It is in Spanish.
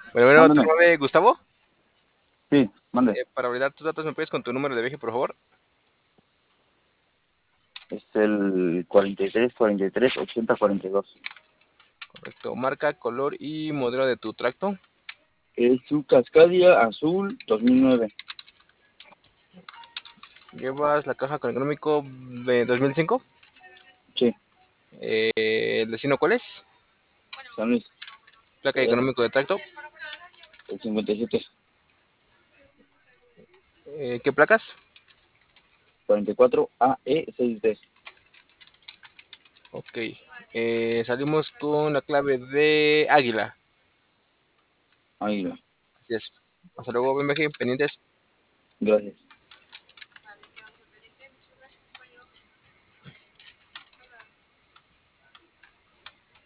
Bueno, tu Mándame. nombre, Gustavo. Sí, mande. Para validar tus datos, ¿me puedes con tu número de viaje, por favor? Es el 43 80 42. Correcto. Marca, color y modelo de tu tracto. Es un Cascadia azul 2009. Llevas la caja con económico de 2005. Sí, ¿El destino cuál es? San Luis. Placa y económico de tracto. El 57. ¿Qué placas? 44 AE 6D. Ok. Salimos con la clave de Águila. Ahí va. Así es. Hasta luego, buen viaje, pendientes. Gracias.